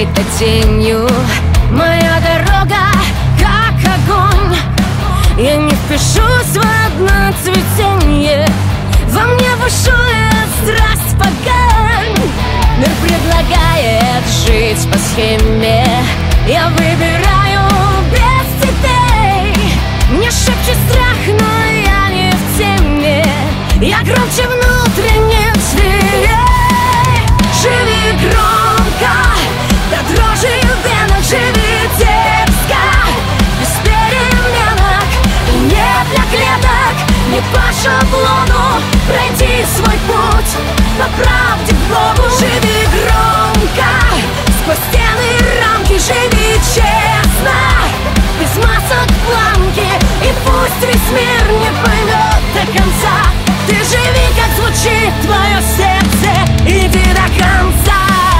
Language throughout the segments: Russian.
чьей-то тенью. Моя дорога как огонь, я не впишусь в одно цветенье. Во мне бушует страсть погань. Мир предлагает жить по схеме, я выбираю без цветей. Мне шепчет страх, но я не в теме, я громче внутренних зверей. Живи громко, до дрожи в венах, живи дерзко, без переменок и не для клеток. Не по шаблону пройти свой путь, по правде к Богу. Живи громко, сквозь стены и рамки, живи честно, без масок планки. И пусть весь мир не поймет до конца, ты живи, как звучит твое сердце, иди до конца.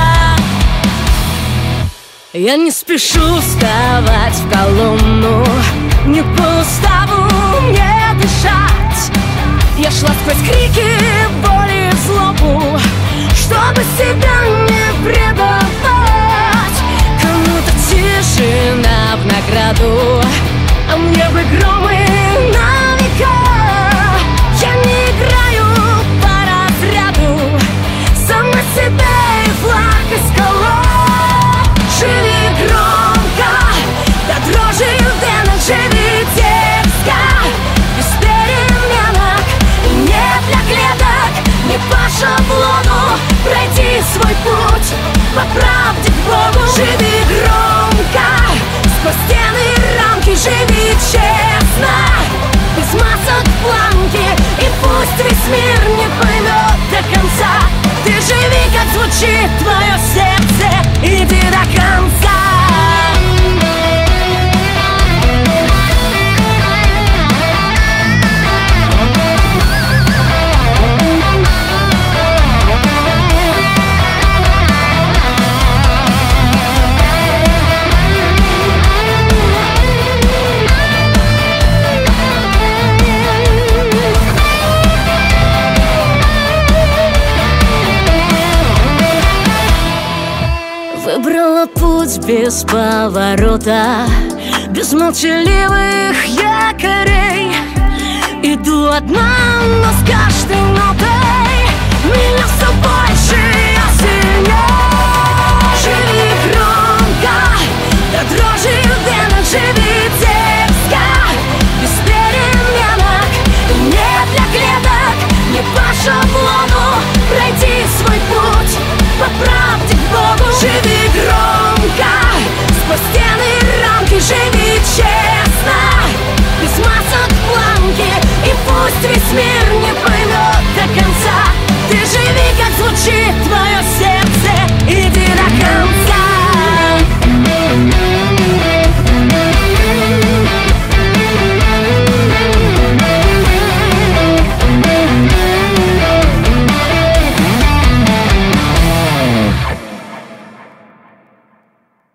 Я не спешу вставать в колонну, не по уставу мне дышать. Я шла сквозь крики, боли и злобу, чтобы себя не предавать. Кому-то тишина в награду, а мне бы громы на века. Я не играю по разряду, сама себе и флаг и скала. Живи громко, до дрожи в венах, живи дерзко, без переменок и не для клеток. Не по шаблону пройти свой путь, по правде к Богу. Живи громко, сквозь стены и рамки, живи честно, без масок планки. И пусть весь мир не поймет до конца, ты живи, как звучит твое сердце, иди до конца. Выбрала путь без поворота, без молчаливых якорей. Иду одна, но с каждой нотой меня все больше